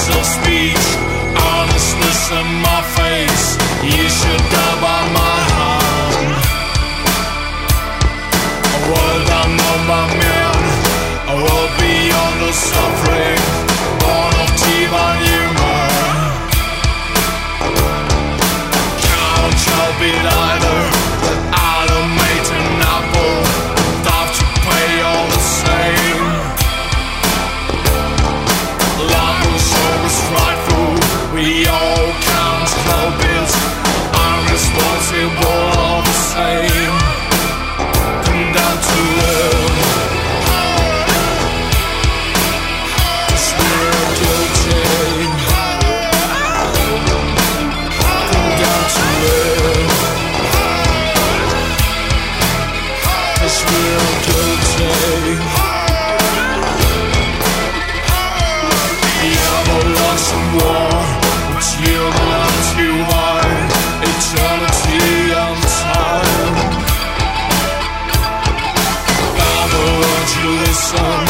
of speech, honestness in my face. You should die by my hand. A world unknown by men, a world beyond the suffering, born of divine humor. Count shall be neither, but automate an apple, have to pay all the same. Life was always frightful, we all count hell-bits, unresponsible all the same. Condemned to live, cause we're guilty. Condemned to live, cause we're guilty. The everlasting war, which you learn to hide, eternity and time. Babylon, you listen.